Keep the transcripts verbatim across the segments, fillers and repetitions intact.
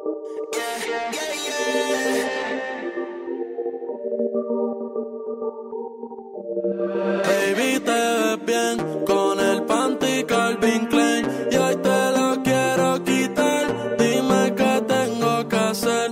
Yeah, yeah, yeah. Baby, te ves bien con el panty Calvin Klein y hoy te lo quiero quitar. Dime qué tengo que hacer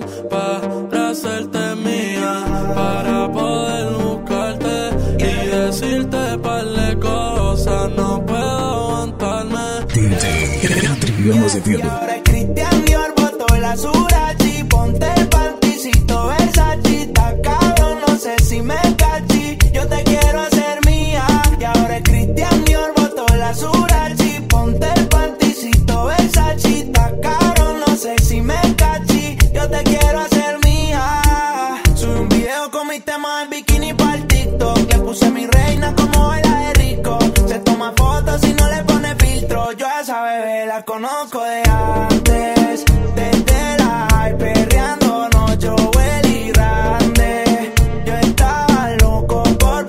para hacerte mía, para poder buscarte y decirte par de cosas. No puedo aguantarme. D J Triviamos de Tierra. Y ahora es Cristian Dior, botó la Surachi. Ponte el panticito Versace. Está cabrón, no sé si me cachí. Yo te quiero hacer mía. Y ahora es Cristian Dior, botó la Surachi. Ponte el panticito Versace. Está cabrón, no sé si me cachí. Yo te quiero hacer mía. Subí un video con mis temas en bikini para el TikTok. Le puse mi reina como baila de rico. Se toma fotos y no le pone filtro. Yo a esa bebé la conozco de antes. Desde la high perreando noche y grande. Yo estaba loco por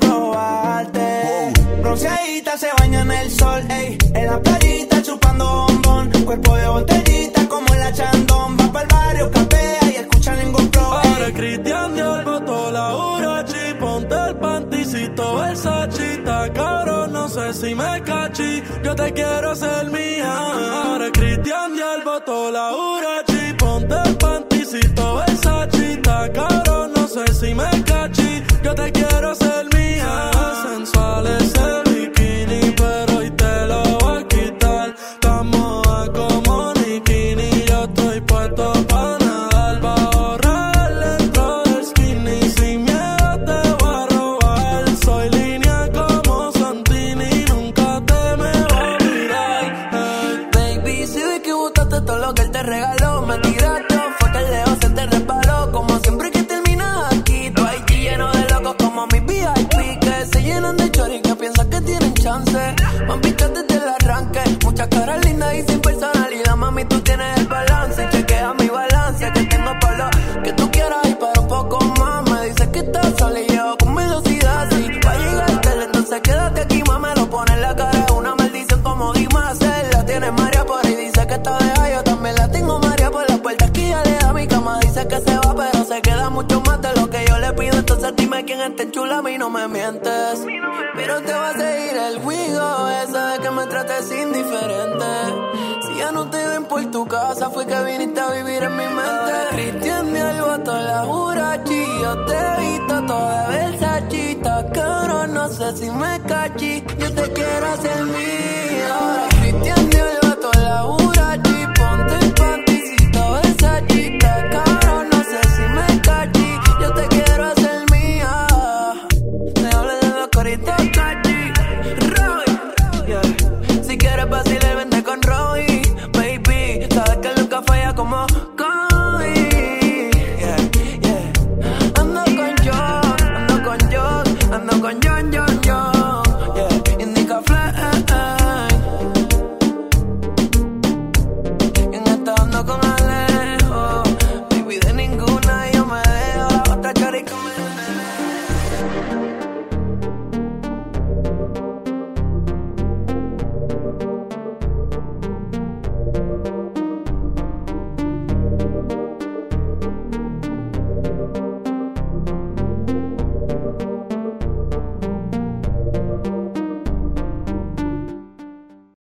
probarte. Bronceadita se baña en el sol, ey. En la playita chupando bombón. Cuerpo de botellita como la Chandon. Va pa'l barrio, capea y escucha Lingo Pro. Ahora Cristian Dior botó la Urachi. Ponte el panticito Versace. Está cabrón, no sé si me cachí. Yo te quiero hacer mía. Ahora Cristian Dior botó la Urachi. Ponte el panticito Versace. Está cabrón, no sé si me cachí. Yo te quiero hacer mía. Sensual ese bikini, pero hoy te lo voy a quitar. Estamos a como Nikini. Yo estoy puesto pa' nadar. Va a ahorrar dentro del skinny. Sin miedo te voy a robar. Soy línea como Santini. Nunca te me voy a mirar. Hey. Baby, si vi que gustaste todo lo que él te regaló. Me tiraste, fue que el dedo se te resbaló. Como siempre que terminas aquí, tu I G lleno de locos como mis V I P. Que se llenan de chori que piensan que tienen chance. Mambita desde el arranque, muchas caras lindas y sin personalidad. Mami, tú tienes el balance y chequea mi balance. Que tengo por lo que tú quieras y para un poco más. Me dices que estás sola y yo con velocidad. Si va a llegar tarde, entonces quédate aquí, mamá. Me lo pone en la cara, es una maldición como Guimás. La tiene María por ahí, dice que está de yo también la tengo María por las puertas que ya le da mi cama. Dice que se va, pero se queda mucho más de lo que yo le pido. Entonces dime quién está en chula, a mí no me mientes. Pero te va a seguir el juego, eso de que me trates indiferente. Si ya no te ven por tu casa, fue que viniste a vivir en mi mente. Cristian Dior botó la Urachi. Yo te he visto toda Versace. Está cabrón, no sé si me cachí. Yo te quiero hacer mía. Cristian Dior botó la Urachi. Ponte